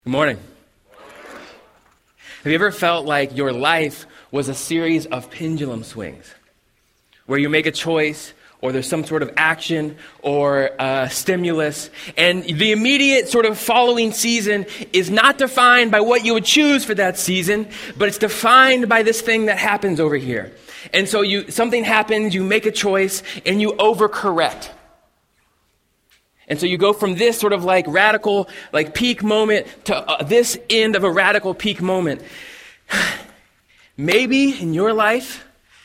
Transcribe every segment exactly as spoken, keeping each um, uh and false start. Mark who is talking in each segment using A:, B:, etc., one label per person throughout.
A: Good morning. Have you ever felt like your life was a series of pendulum swings where you make a choice or there's some sort of action or uh, stimulus, and the immediate sort of following season is not defined by what you would choose for that season, but it's defined by this thing that happens over here. And so you something happens, you make a choice, and you overcorrect. And so you go from this sort of like radical, like peak moment to uh, this end of a radical peak moment. Maybe in your life,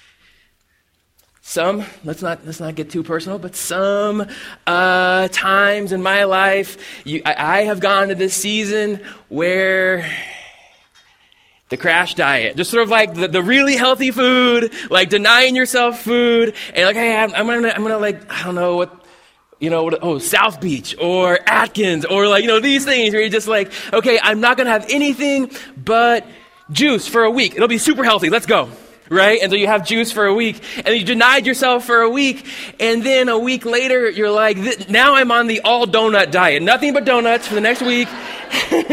A: some, let's not let's not get too personal, but some uh, times in my life, you, I, I have gone to this season where the crash diet, just sort of like the, the really healthy food, like denying yourself food, and like, hey, I'm, I'm gonna, I'm gonna like, I don't know what. You know, oh, South Beach or Atkins or like, you know, these things where you're just like, okay, I'm not going to have anything but juice for a week. It'll be super healthy. Let's go. Right? And so you have juice for a week and you denied yourself for a week. And then a week later, you're like, now I'm on the all donut diet. Nothing but donuts for the next week. Right?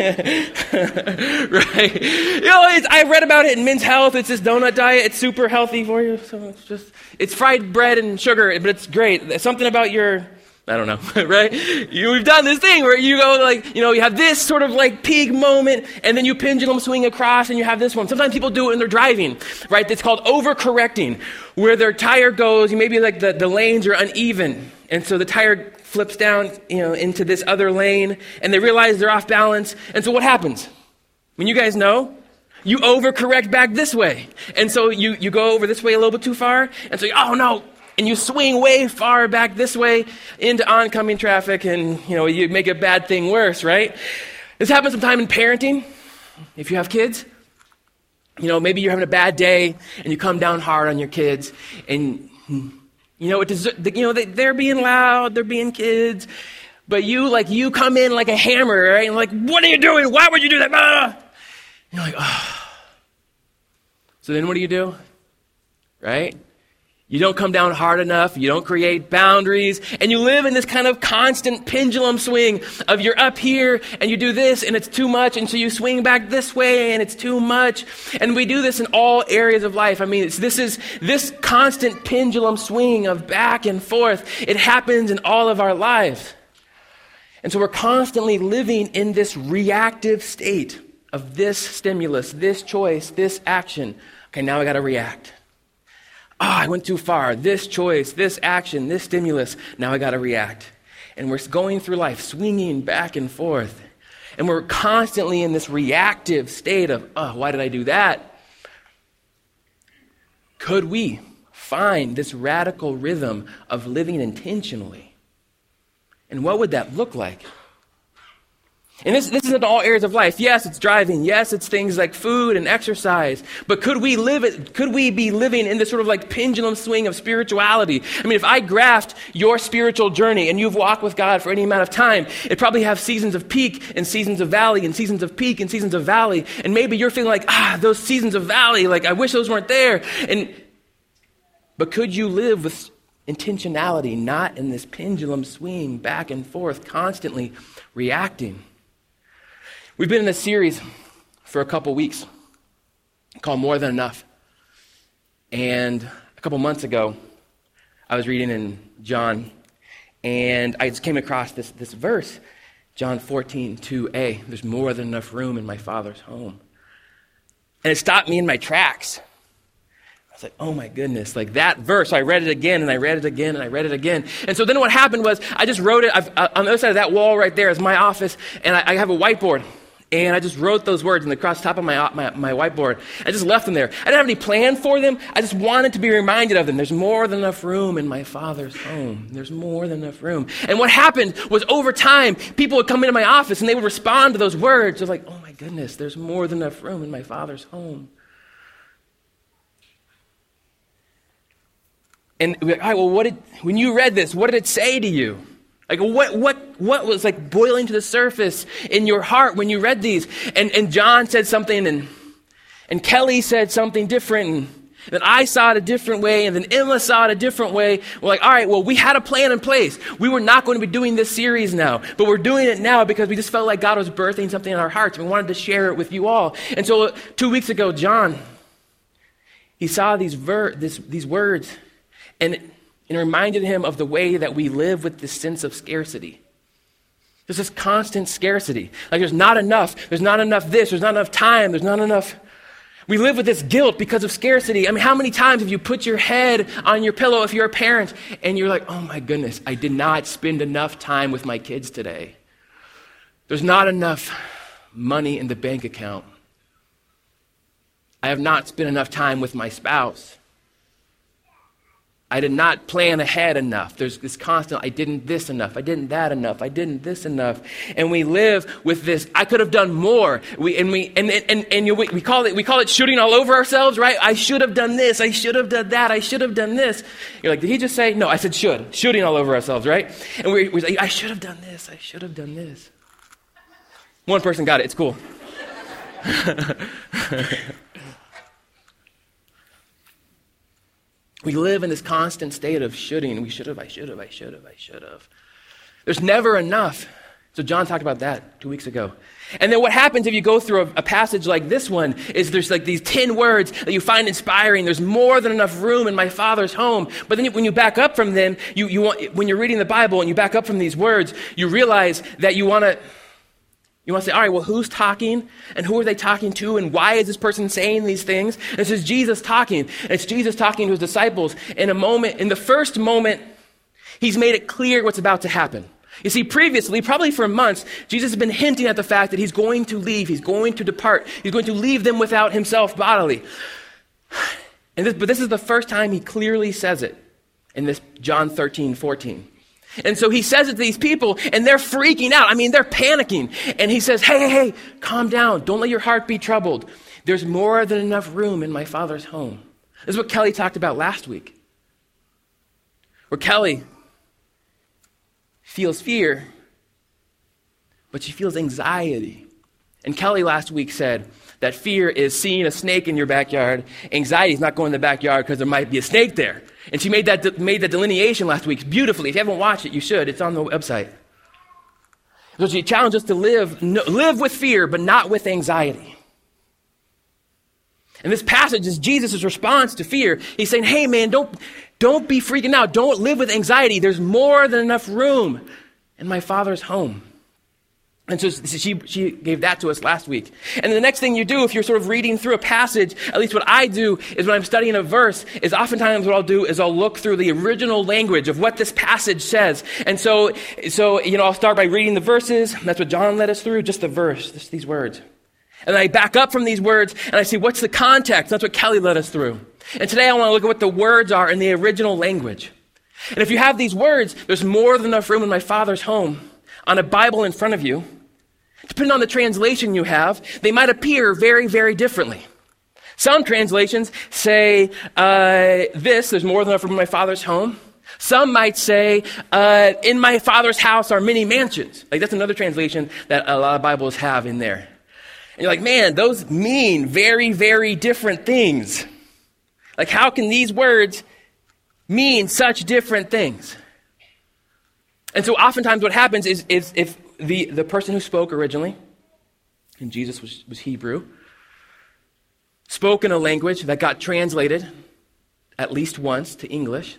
A: You know, it's, I read about it in Men's Health. It's this donut diet. It's super healthy for you. So it's just, it's fried bread and sugar, but it's great. There's something about your... I don't know, right? You, we've done this thing where you go like, you know, you have this sort of like peak moment and then you pendulum swing across and you have this one. Sometimes people do it when they're driving, right? It's called overcorrecting, where their tire goes, maybe like the, the lanes are uneven. And so the tire flips down, you know, into this other lane and they realize they're off balance. And so what happens? I mean, you guys know, you overcorrect back this way. And so you, you go over this way a little bit too far. And so, you, oh no. And you swing way far back this way into oncoming traffic and, you know, you make a bad thing worse, right? This happens sometime in parenting. If you have kids, you know, maybe you're having a bad day and you come down hard on your kids and, you know, it des- you know they, they're being loud, they're being kids, but you, like, you come in like a hammer, right? And like, what are you doing? Why would you do that? Ah! You're like, oh. So then what do you do? Right? You don't come down hard enough, you don't create boundaries, and you live in this kind of constant pendulum swing of you're up here and you do this and it's too much, and so you swing back this way and it's too much. And we do this in all areas of life. I mean, it's, this is this constant pendulum swing of back and forth. It happens in all of our lives. And so we're constantly living in this reactive state of this stimulus, this choice, this action. Okay, now I got to react. Oh, I went too far. This choice, this action, this stimulus. Now I got to react. And we're going through life swinging back and forth. And we're constantly in this reactive state of, oh, why did I do that? Could we find this radical rhythm of living intentionally? And what would that look like? And this, this isn't all areas of life. Yes, it's driving. Yes, it's things like food and exercise. But could we live it? Could we be living in this sort of like pendulum swing of spirituality? I mean, if I graphed your spiritual journey and you've walked with God for any amount of time, it probably have seasons of peak and seasons of valley and seasons of peak and seasons of valley. And maybe you're feeling like, ah, those seasons of valley, like I wish those weren't there. And but could you live with intentionality, not in this pendulum swing back and forth, constantly reacting? We've been in this series for a couple weeks called More Than Enough. And a couple months ago, I was reading in John, and I just came across this, this verse, John fourteen, two a. There's more than enough room in my Father's home. And it stopped me in my tracks. I was like, oh my goodness, like that verse. I read it again, and I read it again, and I read it again. And so then what happened was I just wrote it. I've, uh, on the other side of that wall right there is my office, and I, I have a whiteboard. And I just wrote those words and across the top of my, my my whiteboard. I just left them there. I didn't have any plan for them. I just wanted to be reminded of them. There's more than enough room in my Father's home. There's more than enough room. And what happened was over time, people would come into my office and they would respond to those words. They're like, oh my goodness, there's more than enough room in my Father's home. And we're like, all right, well, what did, when you read this, what did it say to you? Like what what what was like boiling to the surface in your heart when you read these? And and John said something, and and Kelly said something different, and Then I saw it a different way, and then Emma saw it a different way. We're like, all right, well, we had a plan in place. We were not going to be doing this series now, but we're doing it now because we just felt like God was birthing something in our hearts. We wanted to share it with you all. And so two weeks ago, John, he saw these ver- this, these words, and it reminded him of the way that we live with this sense of scarcity. There's this constant scarcity. Like there's not enough. There's not enough this. There's not enough time. There's not enough. We live with this guilt because of scarcity. I mean, how many times have you put your head on your pillow if you're a parent and you're like, oh my goodness, I did not spend enough time with my kids today. There's not enough money in the bank account. I have not spent enough time with my spouse. I did not plan ahead enough. There's this constant, I didn't this enough. I didn't that enough. I didn't this enough. And we live with this, I could have done more. We, and we and and, and you, we call it we call it shooting all over ourselves, right? I should have done this. I should have done that. I should have done this. You're like, did he just say? No, I said should. Shooting all over ourselves, right? And we we're like, I should have done this. I should have done this. One person got it. It's cool. We live in this constant state of shoulding. We should have, I should have, I should have, I should have. There's never enough. So John talked about that two weeks ago. And then what happens if you go through a, a passage like this one is there's like these ten words that you find inspiring. There's more than enough room in my Father's home. But then when you back up from them, you, you want, when you're reading the Bible and you back up from these words, you realize that you want to You want to say, all right, well, who's talking and who are they talking to and why is this person saying these things? And this is Jesus talking. And it's Jesus talking to his disciples in a moment, in the first moment, he's made it clear what's about to happen. You see, previously, probably for months, Jesus has been hinting at the fact that he's going to leave. He's going to depart. He's going to leave them without himself bodily. And this, but this is the first time he clearly says it in this John thirteen fourteen. And so he says it to these people, and they're freaking out. I mean, they're panicking. And he says, hey, hey, hey, calm down. Don't let your heart be troubled. There's more than enough room in my Father's home. This is what Kelly talked about last week. Where Kelly feels fear, but she feels anxiety. And Kelly last week said that fear is seeing a snake in your backyard. Anxiety is not going to the backyard because there might be a snake there. And she made that made that delineation last week beautifully. If you haven't watched it, you should. It's on the website. So she challenged us to live, no, live with fear, but not with anxiety. And this passage is Jesus' response to fear. He's saying, hey man, don't, don't be freaking out. Don't live with anxiety. There's more than enough room in my Father's home. And so she, she gave that to us last week. And the next thing you do if you're sort of reading through a passage, at least what I do is when I'm studying a verse, is oftentimes what I'll do is I'll look through the original language of what this passage says. And so, so you know, I'll start by reading the verses. That's what John led us through, just the verse, just these words. And then I back up from these words and I see what's the context. That's what Kelly led us through. And today I want to look at what the words are in the original language. And if you have these words, there's more than enough room in my Father's home. On a Bible in front of you, depending on the translation you have, they might appear very, very differently. Some translations say uh, this, there's more than enough room in my Father's home. Some might say, uh, in my Father's house are many mansions. Like that's another translation that a lot of Bibles have in there. And you're like, man, those mean very, very different things. Like how can these words mean such different things? And so oftentimes what happens is, is if the, the person who spoke originally, and Jesus was, was Hebrew, spoke in a language that got translated at least once to English.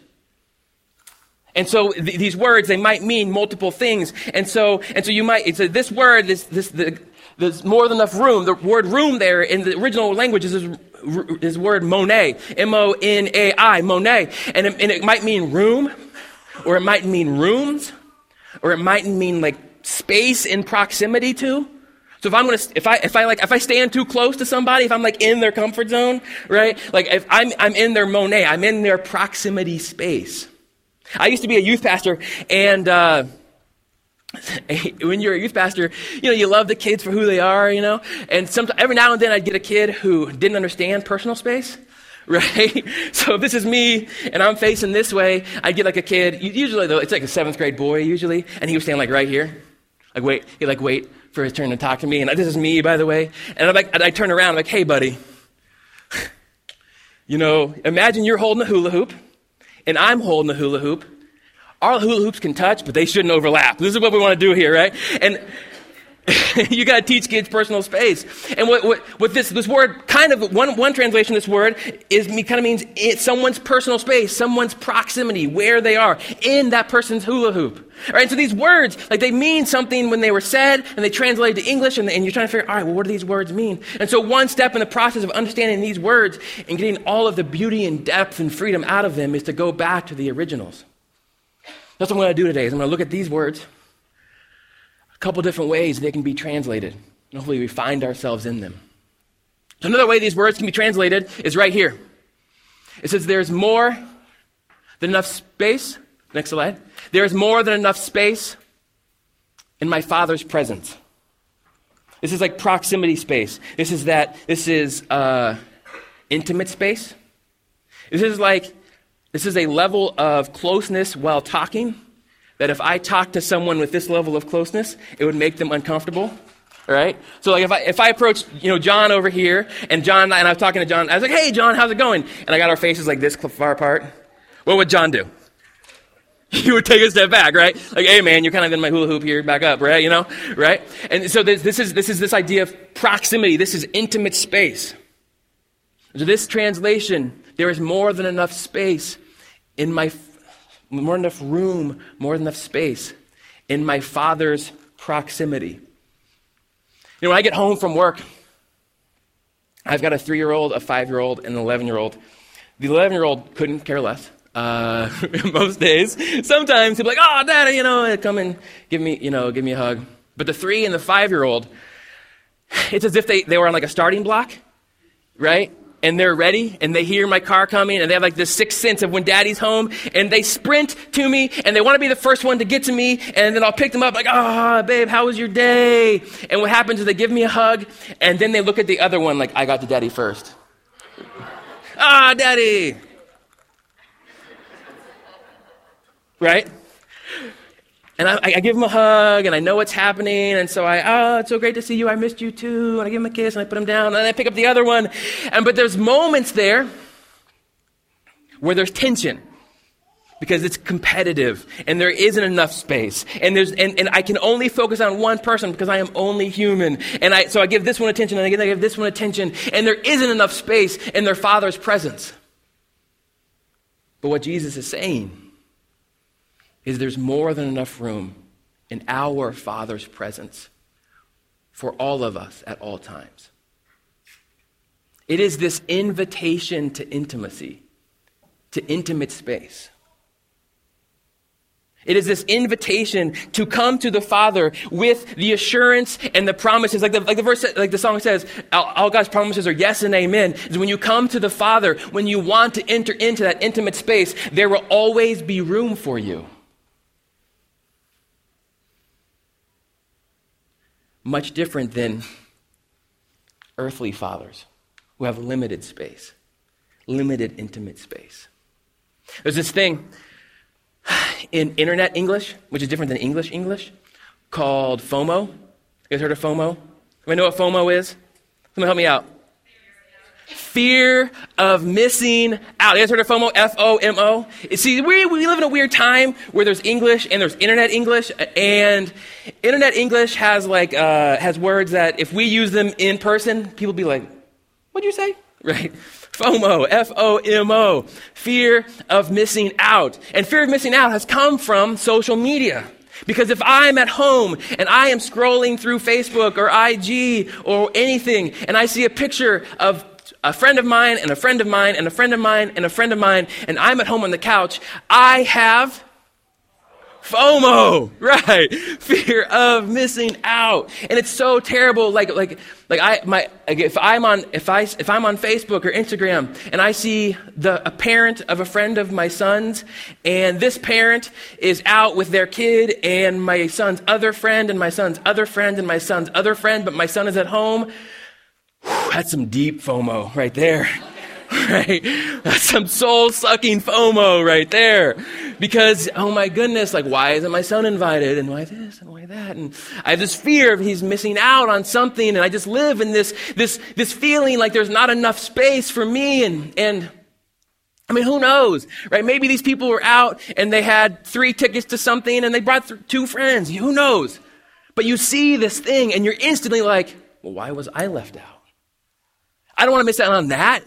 A: And so th- these words, they might mean multiple things. And so and so you might, it's a, this word, this, this, the, there's more than enough room. The word room there in the original language is this, this word monai, M O N A I, monai. And it, and it might mean room, or it might mean rooms, or it might mean like space in proximity to. So if I'm gonna, if I, if I like, if I stand too close to somebody, if I'm like in their comfort zone, right? Like if I'm, I'm in their monai, I'm in their proximity space. I used to be a youth pastor, and uh, when you're a youth pastor, you know, you love the kids for who they are, you know. And sometimes, every now and then, I'd get a kid who didn't understand personal space. Right? So if this is me and I'm facing this way, I get like a kid, usually though, it's like a seventh grade boy usually, and he was standing like right here. Like wait, he like wait for his turn to talk to me, and this is me, by the way. And I'm like, I turn around, I'm like, hey buddy, You know, imagine you're holding a hula hoop, and I'm holding a hula hoop. Our hula hoops can touch, but they shouldn't overlap. This is what we want to do here, right? And you got to teach kids personal space. And what, what, what this, this word, kind of, one, one translation of this word is kind of means it's someone's personal space, someone's proximity, where they are in that person's hula hoop. All right, and so these words, like they mean something when they were said, and they translated to English, and, and you're trying to figure, all right, well, what do these words mean? And so one step in the process of understanding these words and getting all of the beauty and depth and freedom out of them is to go back to the originals. That's what I'm going to do today, is I'm going to look at these words, a couple different ways they can be translated. And hopefully we find ourselves in them. So another way these words can be translated is right here. It says there's more than enough space. Next slide. There's more than enough space in my Father's presence. This is like proximity space. This is that, this is uh, intimate space. This is like, this is a level of closeness while talking that if I talk to someone with this level of closeness, it would make them uncomfortable. All right? So like if I if I approach, you know, John over here, and John and I was talking to John, I was like, hey, John, how's it going? And I got our faces like this far apart. What would John do? He would take a step back, right? Like, hey, man, you're kind of in my hula hoop here, back up, right? You know, right? And so this, this is this is this idea of proximity. This is intimate space. So this translation, there is more than enough space in my more than enough room, more than enough space in my Father's proximity. You know, when I get home from work, I've got a three-year-old, a five-year-old, and an eleven-year-old. The eleven-year-old couldn't care less uh, most days. Sometimes he'd be like, "Oh, Daddy, you know, come and give me, you know, give me a hug." But the three and the five-year-old, it's as if they, they were on like a starting block, right? And they're ready, and they hear my car coming, and they have like this sixth sense of when Daddy's home, and they sprint to me, and they want to be the first one to get to me, and then I'll pick them up like, ah, oh, babe, how was your day? And what happens is they give me a hug, and then they look at the other one like, I got to Daddy first. Ah, Daddy. Right? And I, I give him a hug, and I know what's happening, and so I, oh, it's so great to see you, I missed you too, and I give him a kiss, and I put him down, and then I pick up the other one, and but there's moments there where there's tension, because it's competitive, and there isn't enough space, and there's and, and I can only focus on one person because I am only human, and I so I give this one attention, and I give, I give this one attention, and there isn't enough space in their Father's presence. But what Jesus is saying is there's more than enough room in our Father's presence for all of us at all times. It is this invitation to intimacy, to intimate space. It is this invitation to come to the Father with the assurance and the promises, like the, like the verse, like the song says, all, all God's promises are yes and amen. Is when you come to the Father, when you want to enter into that intimate space, there will always be room for you. Much different than earthly fathers who have limited space, limited intimate space. There's this thing in internet English, which is different than English English, called FOMO. You guys heard of FOMO? Anybody know what FOMO is? Someone help me out. Fear of missing out. You guys heard of FOMO? F O M O? See, we, we live in a weird time where there's English and there's internet English, and internet English has like uh, has words that if we use them in person, people be like, what'd you say? Right? FOMO, F O M O, fear of missing out. And fear of missing out has come from social media. Because if I'm at home and I am scrolling through Facebook or I G or anything, and I see a picture of a friend of mine and a friend of mine and a friend of mine and a friend of mine, and I'm at home on the couch, I have FOMO, right? Fear of missing out. And it's so terrible. Like, like, like I, my, if I'm on, if I, if I'm on Facebook or Instagram and I see the, a parent of a friend of my son's, and this parent is out with their kid and my son's other friend and my son's other friend and my son's other friend, but my son is at home, whew, that's some deep FOMO right there. Right? That's some soul-sucking FOMO right there. Because, oh my goodness, like, why isn't my son invited? And why this and why that? And I have this fear of he's missing out on something, and I just live in this this this feeling like there's not enough space for me. And, and I mean, who knows, right? Maybe these people were out and they had three tickets to something and they brought th- two friends. Who knows? But you see this thing and you're instantly like, well, why was I left out? I don't want to miss out on that.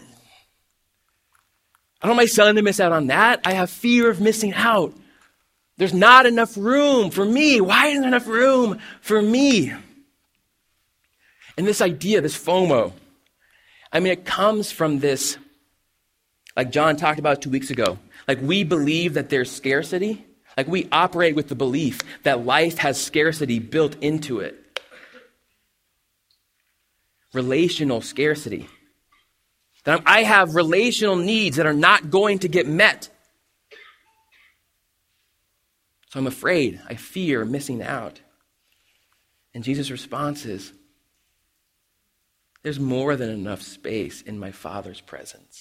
A: I don't want my son to miss out on that. I have fear of missing out. There's not enough room for me. Why isn't there enough room for me? And this idea, this FOMO, I mean, it comes from this, like John talked about two weeks ago. Like we believe that there's scarcity. Like we operate with the belief that life has scarcity built into it. Relational scarcity. That I have relational needs that are not going to get met. So I'm afraid, I fear missing out. And Jesus' response is, there's more than enough space in my Father's presence.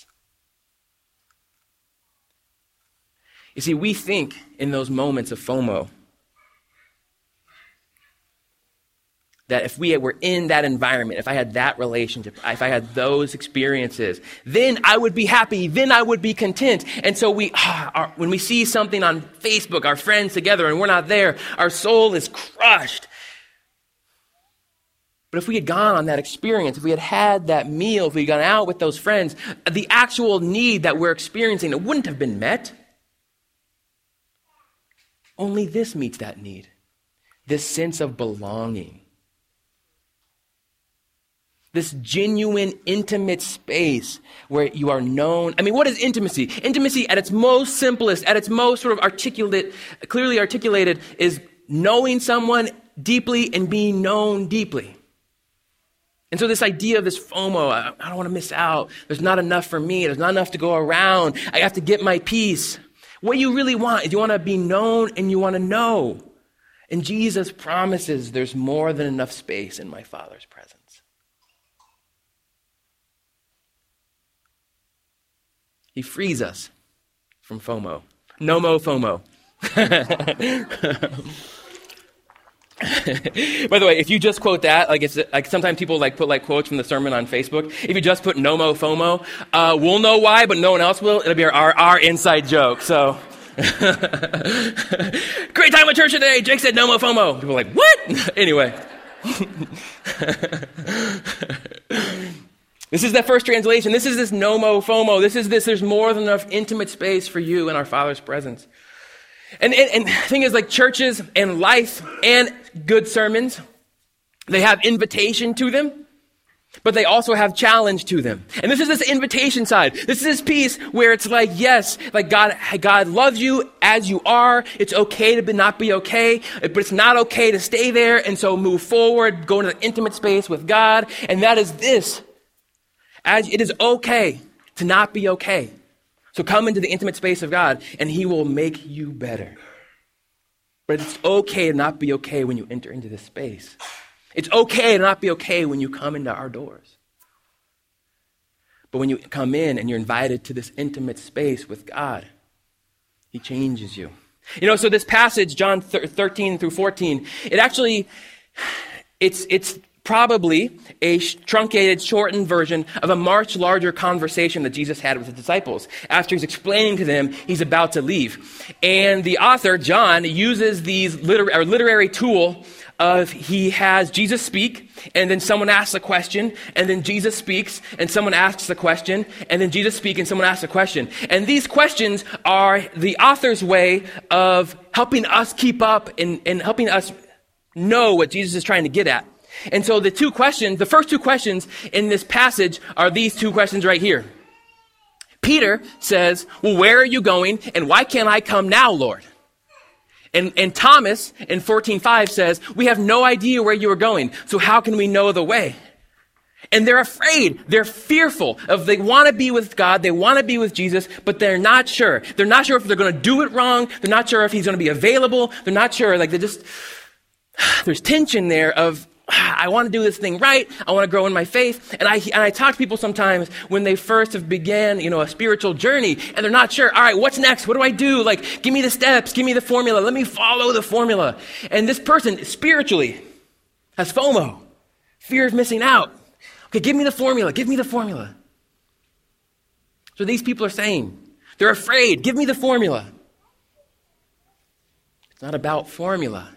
A: You see, we think in those moments of FOMO that if we were in that environment, if I had that relationship, if I had those experiences, then I would be happy, then I would be content. And so we, ah, our, when we see something on Facebook, our friends together, and we're not there, our soul is crushed. But if we had gone on that experience, if we had had that meal, if we had gone out with those friends, the actual need that we're experiencing, it wouldn't have been met. Only this meets that need. This sense of belonging. This genuine, intimate space where you are known. I mean, what is intimacy? Intimacy at its most simplest, at its most sort of articulate, clearly articulated, is knowing someone deeply and being known deeply. And so this idea of this FOMO, I, I don't want to miss out. There's not enough for me. There's not enough to go around. I have to get my piece. What you really want is you want to be known and you want to know. And Jesus promises there's more than enough space in my Father's presence. He frees us from FOMO. No mo FOMO. By the way, if you just quote that, like it's like sometimes people like put like quotes from the sermon on Facebook. If you just put no mo FOMO, uh, we'll know why, but no one else will. It'll be our our, our inside joke. So, great time at church today. Jake said no mo FOMO. People are like, what? Anyway. This is that first translation. This is this no mo FOMO. This is this, there's more than enough intimate space for you in our Father's presence. And, and, and the thing is, like churches and life and good sermons, they have invitation to them, but they also have challenge to them. And this is this invitation side. This is this piece where it's like, yes, like God, God loves you as you are. It's okay to be, not be okay, but it's not okay to stay there. And so move forward, go into the intimate space with God. And that is this. As it is okay to not be okay. So come into the intimate space of God and he will make you better. But it's okay to not be okay when you enter into this space. It's okay to not be okay when you come into our doors. But when you come in and you're invited to this intimate space with God, he changes you. You know, so this passage, John thirteen through fourteen, it actually, it's it's probably a truncated, shortened version of a much larger conversation that Jesus had with his disciples. After he's explaining to them, he's about to leave. And the author, John, uses these liter- or literary tool of he has Jesus speak, and then someone asks a question, and then Jesus speaks, and someone asks a question, and then Jesus speaks, and someone asks a question. And these questions are the author's way of helping us keep up and, and helping us know what Jesus is trying to get at. And so the two questions, the first two questions in this passage are these two questions right here. Peter says, well, where are you going? And why can't I come now, Lord? And, and Thomas in fourteen five says, we have no idea where you are going. So how can we know the way? And they're afraid. They're fearful of, they want to be with God. They want to be with Jesus, but they're not sure. They're not sure if they're going to do it wrong. They're not sure if he's going to be available. They're not sure. Like they just, there's tension there of, I want to do this thing right. I want to grow in my faith. And I and I talk to people sometimes when they first have began, you know, a spiritual journey and they're not sure. All right, what's next? What do I do? Like, give me the steps. Give me the formula. Let me follow the formula. And this person spiritually has FOMO, fear of missing out. Okay, give me the formula. Give me the formula. So these people are saying, They're afraid. Give me the formula. It's not about formula.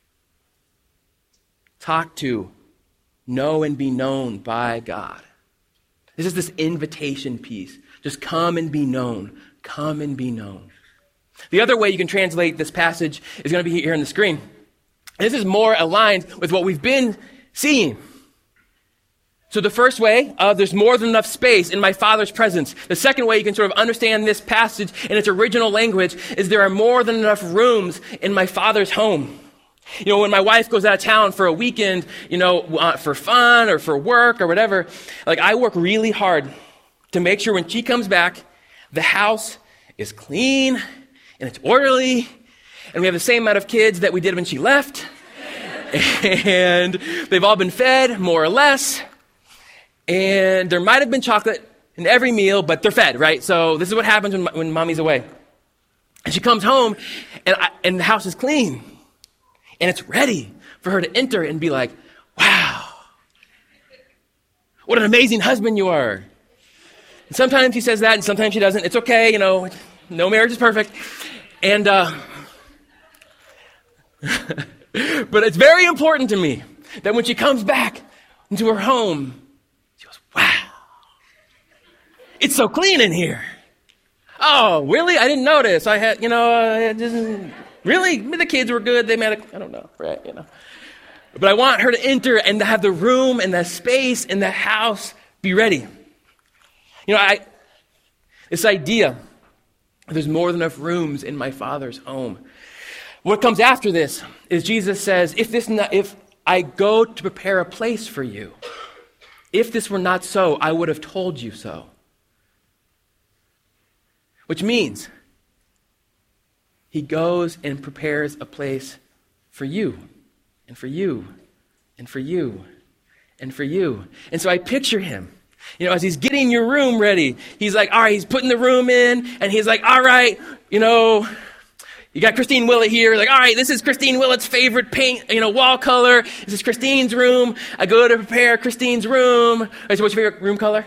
A: Talk to, know, and be known by God. This is this invitation piece. Just come and be known. Come and be known. The other way you can translate this passage is going to be here on the screen. This is more aligned with what we've been seeing. So the first way, uh, there's more than enough space in my Father's presence. The second way you can sort of understand this passage in its original language is there are more than enough rooms in my Father's home. You know, when my wife goes out of town for a weekend, you know, uh, for fun or for work or whatever, like I work really hard to make sure when she comes back, the house is clean and it's orderly, and we have the same amount of kids that we did when she left, and they've all been fed, more or less, and there might have been chocolate in every meal, but they're fed, right? So this is what happens when, when mommy's away. And she comes home, and, I, and the house is clean. And it's ready for her to enter and be like, wow, what an amazing husband you are. And sometimes he says that and sometimes he doesn't. It's okay, you know, no marriage is perfect. And, uh, but it's very important to me that when she comes back into her home, she goes, wow, it's so clean in here. Oh, really? I didn't notice. I had, you know, uh, it doesn't... Really? The kids were good. They met a, I don't know, right? You know. But I want her to enter and to have the room and the space in the house be ready. You know, I this idea, there's more than enough rooms in my Father's home. What comes after this is Jesus says, if this not, if I go to prepare a place for you, if this were not so, I would have told you so. Which means he goes and prepares a place for you, and for you, and for you, and for you. And so I picture him, you know, as he's getting your room ready. He's like, all right, he's putting the room in, and he's like, all right, you know, you got Christine Willett here. Like, all right, this is Christine Willett's favorite paint, you know, wall color. This is Christine's room. I go to prepare Christine's room. Right, so what's your favorite room color?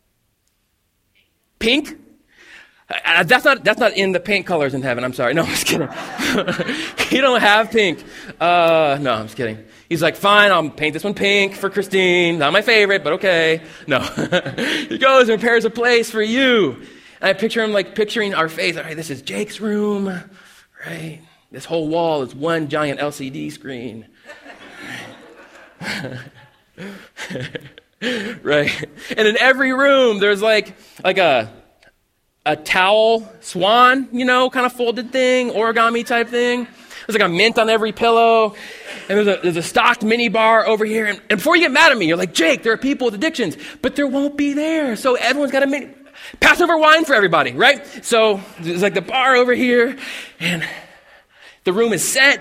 A: Pink? Uh, that's not that's not in the paint colors in heaven. I'm sorry. No, I'm just kidding. You don't have pink. Uh, no, I'm just kidding. He's like, fine, I'll paint this one pink for Christine. Not my favorite, but okay. No. He goes and prepares a place for you. And I picture him like picturing our face. All right, this is Jake's room, right? This whole wall is one giant L C D screen. Right? And in every room, there's like like a a towel swan, you know, kind of folded thing, origami type thing. There's like a mint on every pillow. And there's a, there's a stocked mini bar over here. And, and before you get mad at me, you're like, Jake, there are people with addictions, but there won't be there. So everyone's got a mini, Passover wine for everybody, right? So there's like the bar over here, and the room is set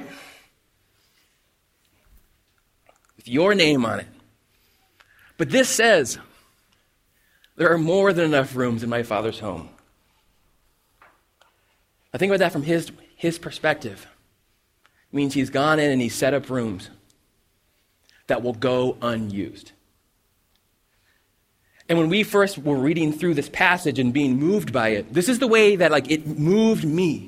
A: with your name on it. But this says, there are more than enough rooms in my Father's home. I think about that from his, his perspective. It means he's gone in and he's set up rooms that will go unused. And when we first were reading through this passage and being moved by it, this is the way that like it moved me.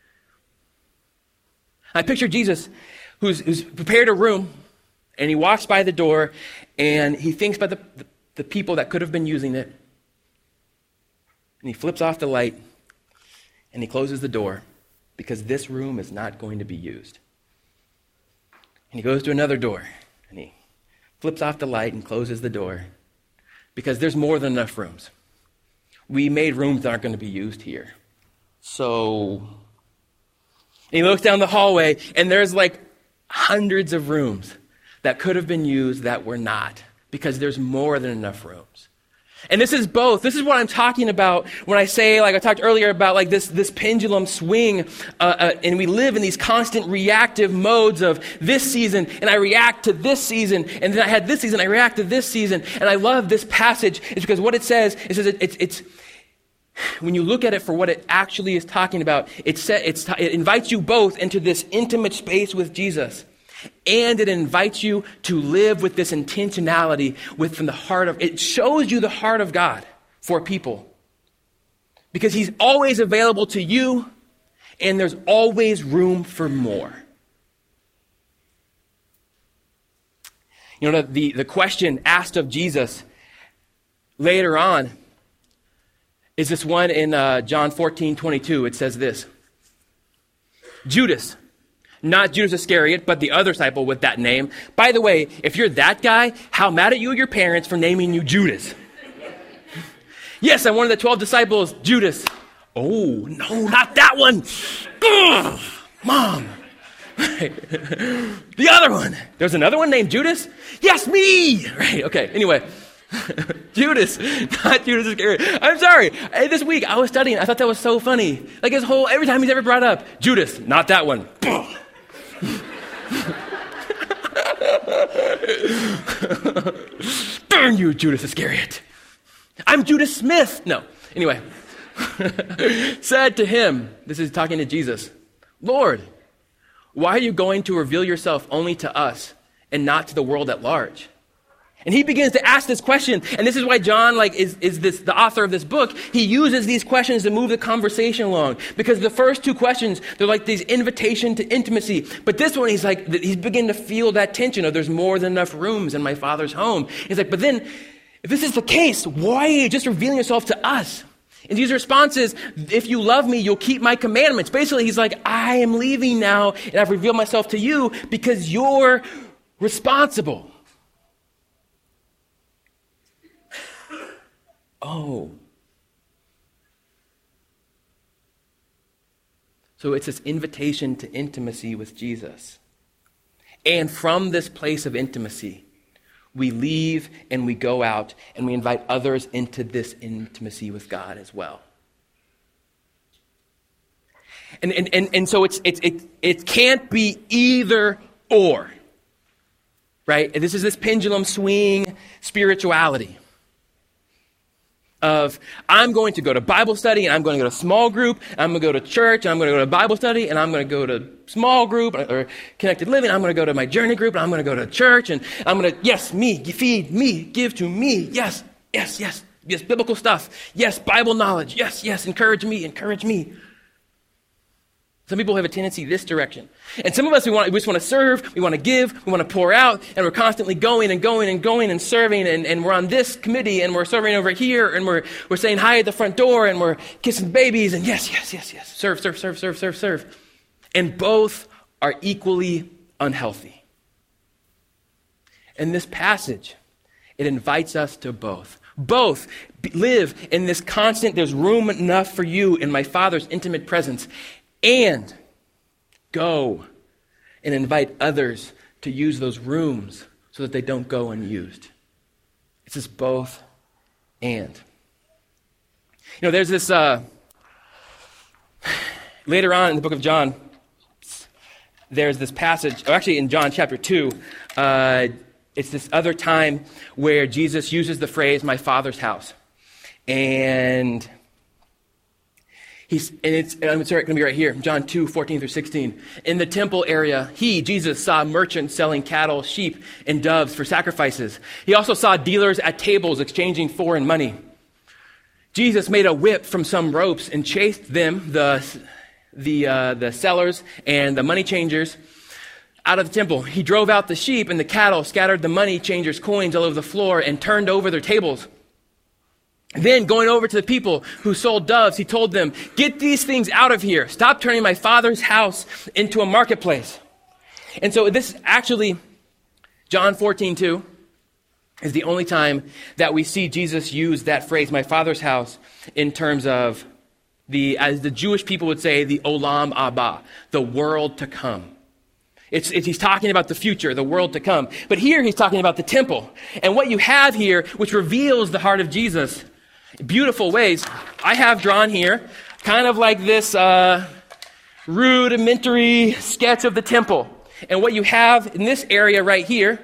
A: I picture Jesus who's, who's prepared a room, and he walks by the door and he thinks about the, the, the people that could have been using it. And he flips off the light. And he closes the door because this room is not going to be used. And he goes to another door and he flips off the light and closes the door because there's more than enough rooms. We made rooms that aren't going to be used here. So and he looks down the hallway and there's like hundreds of rooms that could have been used that were not because there's more than enough rooms. And this is both. This is what I'm talking about when I say, like I talked earlier about like this, this pendulum swing, uh, uh, and we live in these constant reactive modes of this season, and I react to this season, and then I had this season, I react to this season, and I love this passage. It's because what it says, it says it, it's, it's, when you look at it for what it actually is talking about, it, sa- it's, it invites you both into this intimate space with Jesus. And it invites you to live with this intentionality within the heart of, it shows you the heart of God for people. because he's always available to you, and there's always room for more. You know, the, the question asked of Jesus later on is this one in uh, John fourteen twenty-two. It says this: Judas, not Judas Iscariot, but the other disciple with that name. By the way, if you're that guy, how mad at you are your parents for naming you Judas? Yes, I'm one of the twelve disciples, Judas. Oh, no, not that one. Ugh, Mom. The other one. There's another one named Judas? Yes, me. Right, okay, anyway. Judas, not Judas Iscariot. I'm sorry. Hey, this week I was studying. I thought that was so funny. Like his whole, every time he's ever brought up, Judas, not that one. Darn you, Judas Iscariot. I'm Judas Smith. No. Anyway. Said to him, this is talking to Jesus, Lord, why are you going to reveal yourself only to us and not to the world at large? And he begins to ask this question, and this is why John, like, is, is this the author of this book. He uses these questions to move the conversation along, because the first two questions, they're like these invitation to intimacy. But this one, he's like, he's beginning to feel that tension of there's more than enough rooms in my Father's home. He's like, but then, if this is the case, why are you just revealing yourself to us? And Jesus' response is, if you love me, you'll keep my commandments. Basically, he's like, I am leaving now, and I've revealed myself to you because you're responsible. Oh. So it's this invitation to intimacy with Jesus. And from this place of intimacy, we leave and we go out and we invite others into this intimacy with God as well. And and and, and so it's it's it it can't be either or. Right? And this is this pendulum swing spirituality of I'm going to go to Bible study, and I'm going to go to small group, and I'm going to go to church, and I'm going to go to Bible study, and I'm going to go to small group or connected living. I'm going to go to my journey group, and I'm going to go to church, and I'm going to, yes, me, feed me, give to me, yes, yes, yes, yes, biblical stuff, yes, Bible knowledge, yes, yes, encourage me, encourage me. Some people have a tendency this direction. And some of us, we want, we just want to serve, we want to give, we want to pour out, and we're constantly going and going and going and serving, and, and we're on this committee, and we're serving over here, and we're we're saying hi at the front door, and we're kissing babies, and yes, yes, yes, yes, serve, serve, serve, serve, serve, serve. And both are equally unhealthy. In this passage, it invites us to both. Both live in this constant, there's room enough for you in my Father's intimate presence, and go and invite others to use those rooms so that they don't go unused. It's this both and. You know, there's this, uh, later on in the book of John, there's this passage, or actually in John chapter two, uh, it's this other time where Jesus uses the phrase, my Father's house. And He's, and it's, and I'm sorry, it's going to be right here, John two, fourteen through sixteen. In the temple area, he, Jesus, saw merchants selling cattle, sheep, and doves for sacrifices. He also saw dealers at tables exchanging foreign money. Jesus made a whip from some ropes and chased them, the, the, uh, the sellers and the money changers, out of the temple. He drove out the sheep and the cattle, scattered the money changers' coins all over the floor, and turned over their tables. Then, going over to the people who sold doves, he told them, get these things out of here. Stop turning my Father's house into a marketplace. And so this actually, John fourteen two, is the only time that we see Jesus use that phrase, my Father's house, in terms of the, as the Jewish people would say, the olam haba, the world to come. It's, it's, he's talking about the future, the world to come. But here he's talking about the temple. And what you have here, which reveals the heart of Jesus, beautiful ways, I have drawn here kind of like this uh, rudimentary sketch of the temple. And what you have in this area right here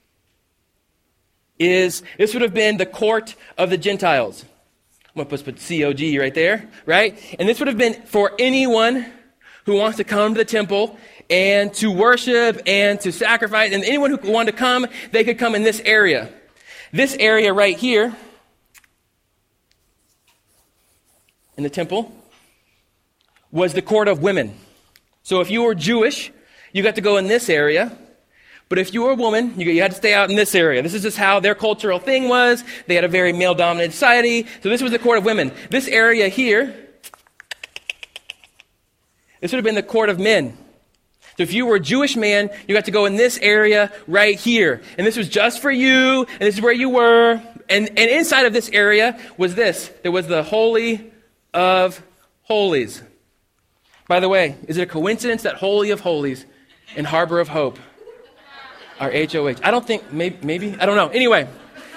A: is, this would have been the court of the Gentiles. I'm going to put C O G right there, right? And this would have been for anyone who wants to come to the temple and to worship and to sacrifice. And anyone who wanted to come, they could come in this area. This area right here in the temple was the court of women. So if you were Jewish, you got to go in this area. But if you were a woman, you, you had to stay out in this area. This is just how their cultural thing was. They had a very male-dominated society. So this was the court of women. This area here, this would have been the court of men. So if you were a Jewish man, you got to go in this area right here. And this was just for you, and this is where you were. And, and inside of this area was this. There was the Holy of Holies. By the way, is it a coincidence that Holy of Holies and Harbor of Hope are H O H? I don't think, maybe, maybe? I don't know. Anyway,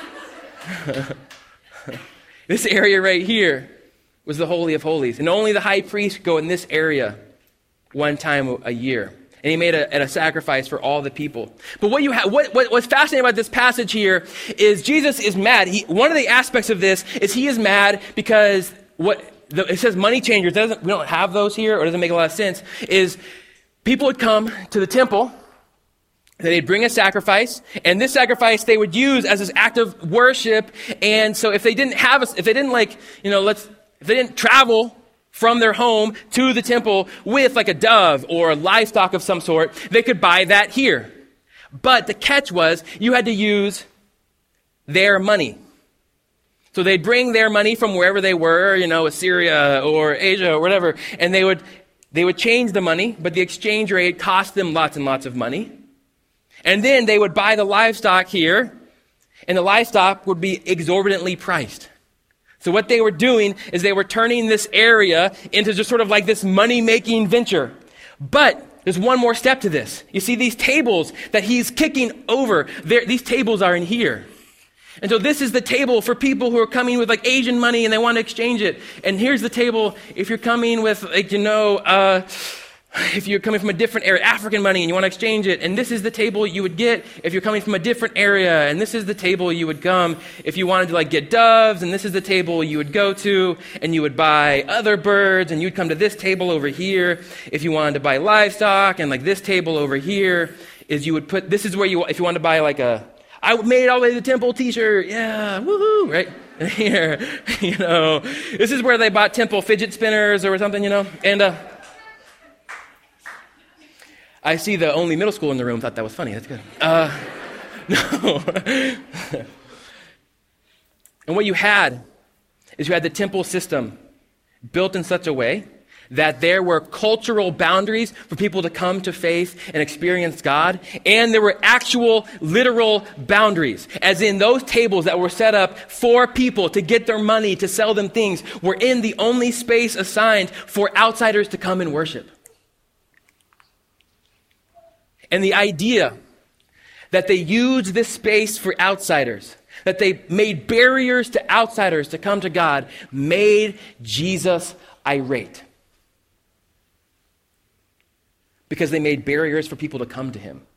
A: this area right here was the Holy of Holies. And only the high priest could go in this area one time a year. And he made a, a sacrifice for all the people. But what you ha- what, what what's fascinating about this passage here is Jesus is mad. He, one of the aspects of this is he is mad because what the, it says money changers. Doesn't we don't have those here, or doesn't make a lot of sense. Is people would come to the temple, they'd bring a sacrifice, and this sacrifice they would use as this act of worship. And so if they didn't have a, if they didn't like you know let's if they didn't travel from their home to the temple with like a dove or livestock of some sort, they could buy that here. But the catch was you had to use their money. So they'd bring their money from wherever they were, you know, Assyria or Asia or whatever, and they would they would change the money, but the exchange rate cost them lots and lots of money. And then they would buy the livestock here, and the livestock would be exorbitantly priced. So what they were doing is they were turning this area into just sort of like this money-making venture. But there's one more step to this. You see these tables that he's kicking over, these tables are in here. And so this is the table for people who are coming with like Asian money and they want to exchange it. And here's the table if you're coming with, like, you know, uh, if you're coming from a different area, African money, and you want to exchange it. And this is the table you would get if you're coming from a different area. And this is the table you would come if you wanted to like get doves. And this is the table you would go to and you would buy other birds. And you'd come to this table over here if you wanted to buy livestock. And like this table over here is you would put, this is where you, if you wanted to buy like a, I made it all the way to the temple t-shirt. Yeah, woohoo, right? Here, you know, this is where they bought temple fidget spinners or something, you know. And uh, I see the only middle school in the room thought that was funny. That's good. Uh, no. And what you had is you had the temple system built in such a way that there were cultural boundaries for people to come to faith and experience God. And there were actual, literal boundaries. As in those tables that were set up for people to get their money, to sell them things, were in the only space assigned for outsiders to come and worship. And the idea that they used this space for outsiders, that they made barriers to outsiders to come to God, made Jesus irate. Because they made barriers for people to come to him.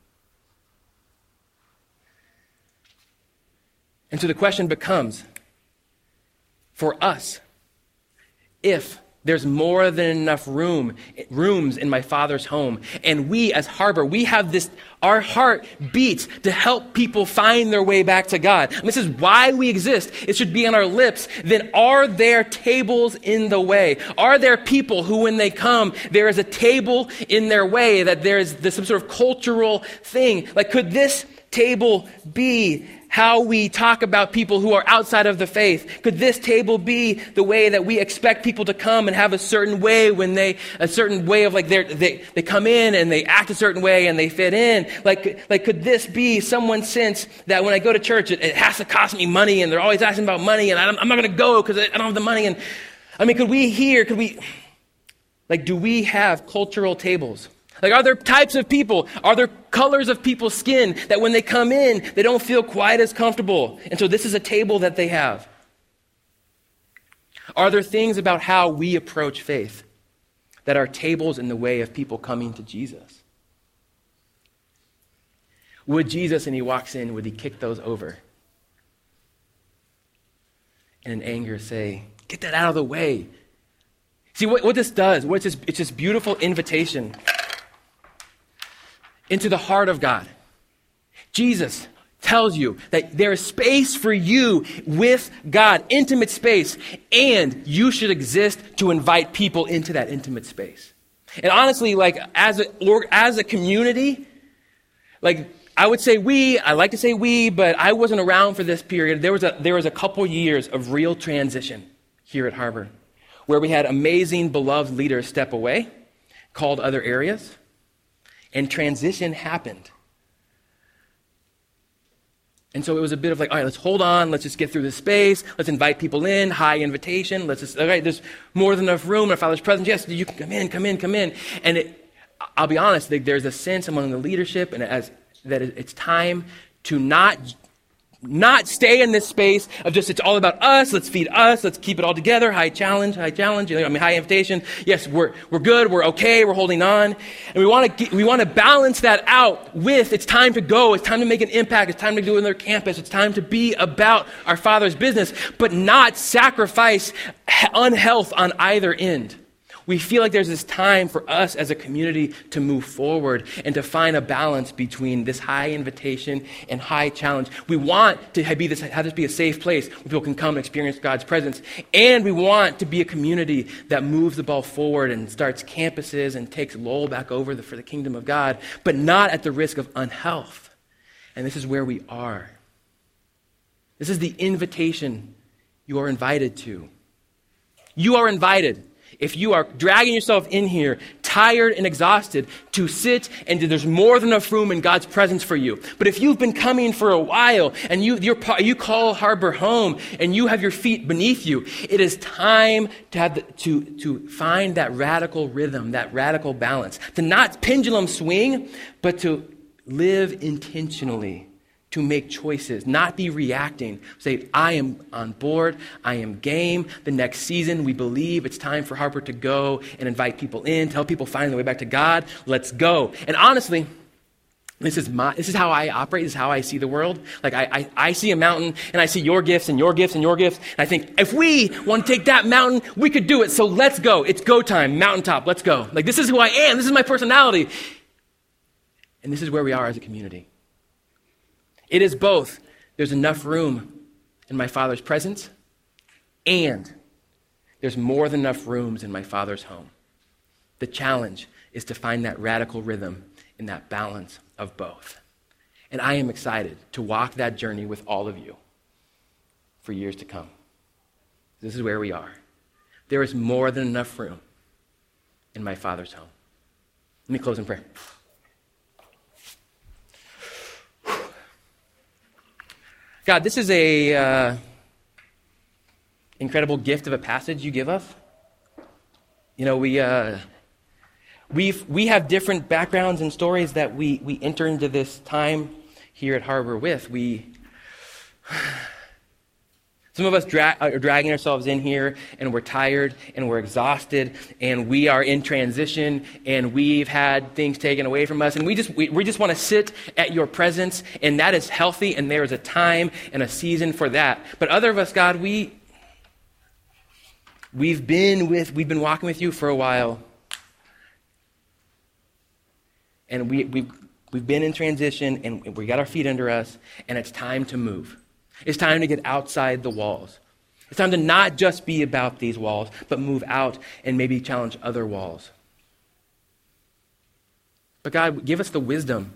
A: And so the question becomes, for us, if there's more than enough room, rooms in my Father's home, and we as Harbor, we have this, our heart beats to help people find their way back to God. And this is why we exist. It should be on our lips. Then are there tables in the way? Are there people who, when they come, there is a table in their way, that there is this some sort of cultural thing? Like, could this table be how we talk about people who are outside of the faith? Could this table be the way that we expect people to come and have a certain way when they, a certain way of like they they they come in and they act a certain way and they fit in? Like, like could this be someone's sense that when I go to church, it, it has to cost me money, and they're always asking about money, and I'm, I'm not going to go because I don't have the money? And I mean, could we hear, could we, like, do we have cultural tables? Like, are there types of people? Are there colors of people's skin that when they come in, they don't feel quite as comfortable? And so this is a table that they have. Are there things about how we approach faith that are tables in the way of people coming to Jesus? Would Jesus, and he walks in, would he kick those over? And in anger say, get that out of the way. See, what, what this does, what it's, this, it's this beautiful invitation into the heart of God. Jesus, tells you that there is space for you with God, intimate space, and you should exist to invite people into that intimate space. And honestly, like as a, or as a community, like I would say we, I like to say we, but I wasn't around for this period. There was a, there was a couple years of real transition here at Harbor where we had amazing, beloved leaders step away, called other areas, and transition happened. And so it was a bit of like, all right, let's hold on. Let's just get through this space. Let's invite people in. High invitation. Let's just, all right, there's more than enough room in our Father's presence. Yes, you can come in, come in, come in. And it, I'll be honest, like, there's a sense among the leadership and as that it's time to not Not stay in this space of just, it's all about us, let's feed us, let's keep it all together, high challenge, high challenge, you know, I mean, high invitation. Yes, we're we're good, we're okay, we're holding on. And we want to we want to balance that out with, it's time to go, it's time to make an impact, it's time to do it on their campus, it's time to be about our Father's business, but not sacrifice unhealth on either end. We feel like there's this time for us as a community to move forward and to find a balance between this high invitation and high challenge. We want to be this, have this be a safe place where people can come and experience God's presence. And we want to be a community that moves the ball forward and starts campuses and takes Lowell back over the, for the kingdom of God, but not at the risk of unhealth. And this is where we are. This is the invitation you are invited to. You are invited. If you are dragging yourself in here, tired and exhausted, to sit and there's more than enough room in God's presence for you. But if you've been coming for a while and you you're, you call Harbor home and you have your feet beneath you, it is time to have the, to to find that radical rhythm, that radical balance, to not pendulum swing, but to live intentionally. To make choices, not be reacting. Say, I am on board, I am game. The next season, we believe it's time for Harbor to go and invite people in, tell people find their way back to God. Let's go. And honestly, this is my, this is how I operate, this is how I see the world. Like I, I, I see a mountain and I see your gifts and your gifts and your gifts. And I think if we want to take that mountain, we could do it. So let's go. It's go time, mountaintop, let's go. Like this is who I am, this is my personality. And this is where we are as a community. It is both. There's enough room in my Father's presence, and there's more than enough rooms in my Father's home. The challenge is to find that radical rhythm in that balance of both. And I am excited to walk that journey with all of you for years to come. This is where we are. There is more than enough room in my Father's home. Let me close in prayer. God, this is a uh, incredible gift of a passage you give us. You know, we uh, we we have different backgrounds and stories that we we enter into this time here at Harbor with. We some of us dra- are dragging ourselves in here, and we're tired, and we're exhausted, and we are in transition, and we've had things taken away from us, and we just we, we just want to sit at your presence, and that is healthy, and there is a time and a season for that. But other of us, God, we we've been with we've been walking with you for a while, and we we've we've been in transition, and we got our feet under us, and it's time to move. It's time to get outside the walls. It's time to not just be about these walls, but move out and maybe challenge other walls. But God, give us the wisdom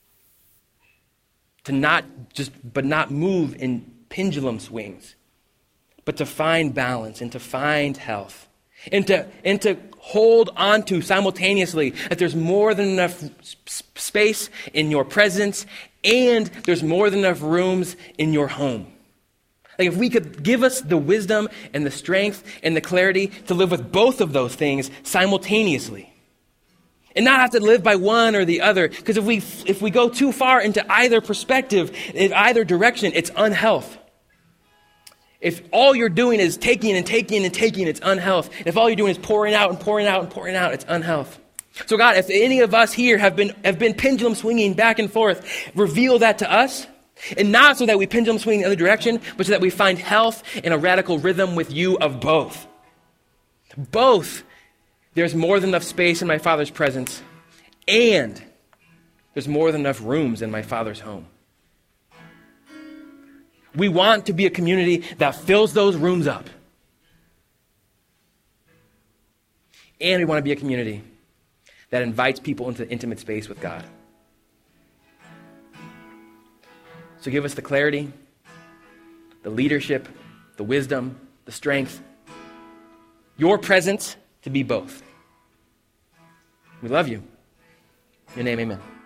A: to not just, but not move in pendulum swings, but to find balance and to find health and to, and to hold on to simultaneously that there's more than enough space in your presence and there's more than enough rooms in your home. Like if we could give us the wisdom and the strength and the clarity to live with both of those things simultaneously and not have to live by one or the other. Because if we if we go too far into either perspective, in either direction, it's unhealth. If all you're doing is taking and taking and taking, it's unhealth. If all you're doing is pouring out and pouring out and pouring out, it's unhealth. So God, if any of us here have been have been pendulum swinging back and forth, reveal that to us. And not so that we pendulum swing the other direction, but so that we find health in a radical rhythm with you of both. Both. There's more than enough space in my Father's presence, and there's more than enough rooms in my Father's home. We want to be a community that fills those rooms up. And we want to be a community that invites people into intimate space with God. So give us the clarity, the leadership, the wisdom, the strength, your presence to be both. We love you. In your name, amen.